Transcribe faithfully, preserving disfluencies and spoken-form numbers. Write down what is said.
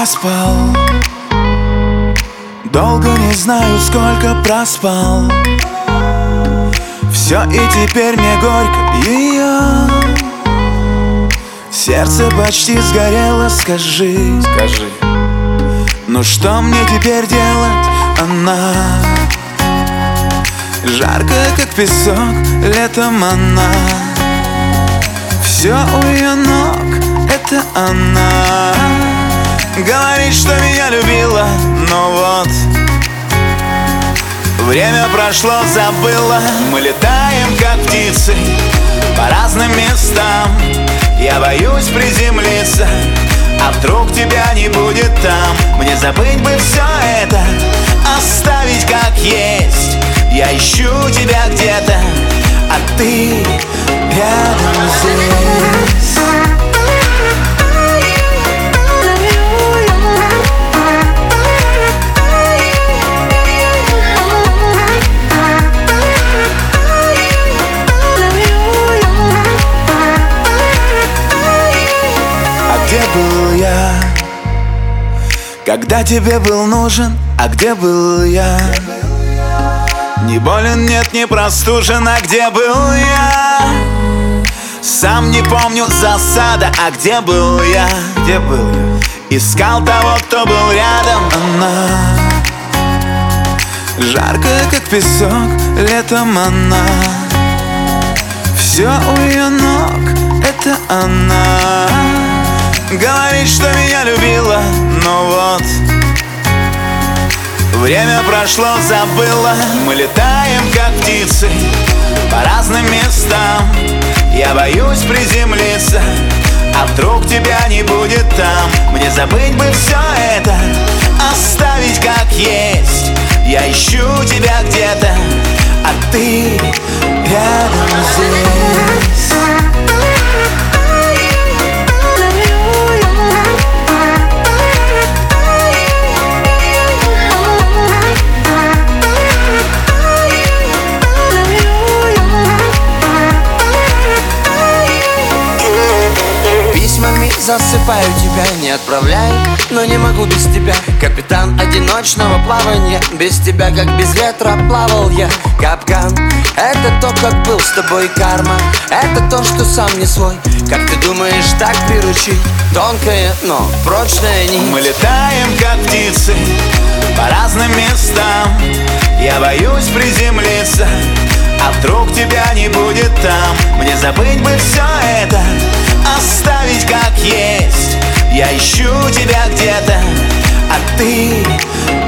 спал. Долго не знаю, сколько проспал. Все, и теперь мне горько ее. Сердце почти сгорело, скажи, Скажи, ну что мне теперь делать, она? Жаркая, как песок, летом она. Все у ее ног, это она. Говорит, что меня любила, но вот время прошло, забыла. Мы летаем, как птицы, по разным местам. Я боюсь приземлиться, а вдруг тебя не будет там. Мне забыть бы все это, оставить как есть. Я ищу тебя где-то, а ты рядом здесь. А где был я, когда тебе был нужен? А где был я? Не болен, нет, не простужен, а где был я? Сам не помню засада, а где был я? где был я? Искал того, кто был рядом. Она жаркая, как песок, летом она. Все у ее ног, это она. Говорит, что меня любила, но вот время прошло, забыла. Мы летаем, как птицы, по разным местам. Я боюсь приземлиться, а вдруг тебя не будет там. Мне забыть бы все это, оставить как есть. Я ищу тебя где-то, а ты рядом здесь. Засыпаю тебя, не отправляй, но не могу без тебя. Капитан одиночного плавания, без тебя, как без ветра, плавал я. Капкан, это то, как был с тобой карма. Это то, что сам не свой. Как ты думаешь, так приручить? Тонкая, но прочная нить. Мы летаем, как птицы, по разным местам. Я боюсь приземлиться, а вдруг тебя не будет там. Мне забыть бы все это, оставить как есть. Я ищу тебя где-то, а ты